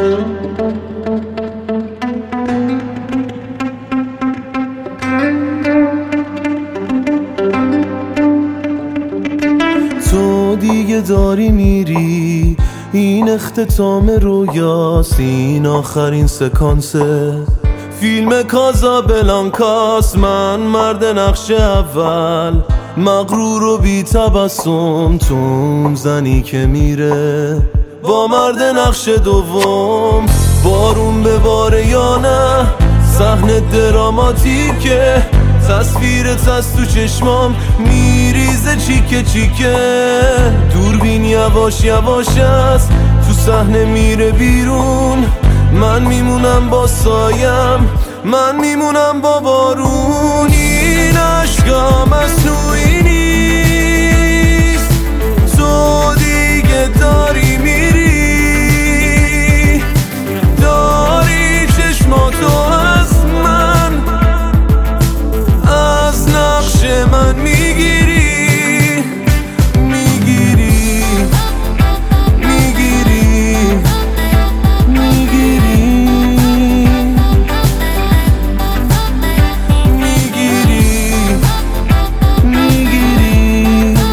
تو دیگه داری میری، این اختتام رویاست، این آخرین سکانسه فیلم کازابلانکاست. من مرد نقش اول، مغرور و بی تبسم، تو اون زنی که میره با مرد نقش دوم. بارون بباره یا نه، صحنه دراماتیکه، تصویرت از تو چشمام میریزه چیکه چیکه. دوربین یواش یواش است، تو صحنه میره بیرون، من میمونم با سایم، من میمونم با بارون. این عشقا مصنوعی نیست، تو دیگه داری میری، داری چشماتو از من، از نقش من میگیری، میگیری، میگیری، میگیری، میگیری.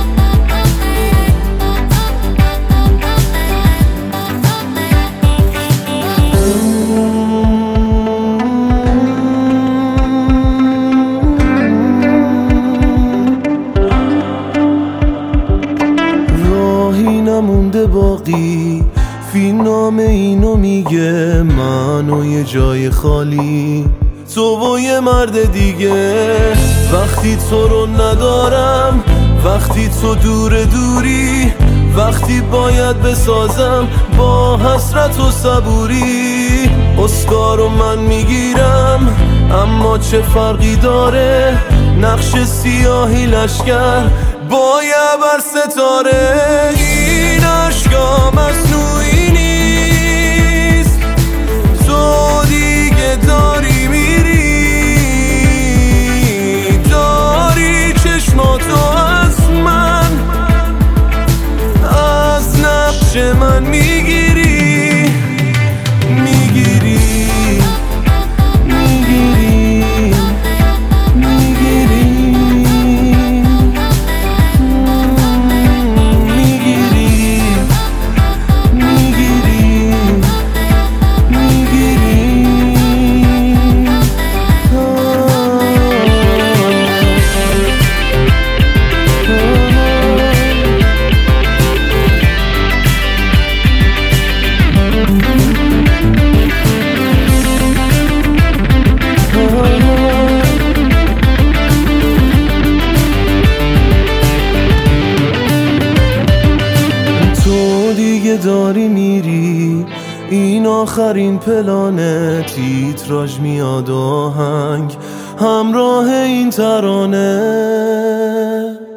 راهی نمونده باقی، فیلم نامه اینو میگه، من و یه جای خالی، تو و یه مرد دیگه. وقتی تو رو ندارم، وقتی تو دوری، وقتی باید بسازم با حسرت و صبوری. اسکارو من میگیرم، اما چه فرقی داره، نقش سیاهی لشکر با یه بر ستاره. این عشقا مصنوعی نیست، تو دیگه داری میری، داری چشماتو از من، از نقش من میگیری، میگیری، میگیری، میگیری، داری میری، این آخرین پلانه، تیتراژ میاد آهنگ همراه این ترانه.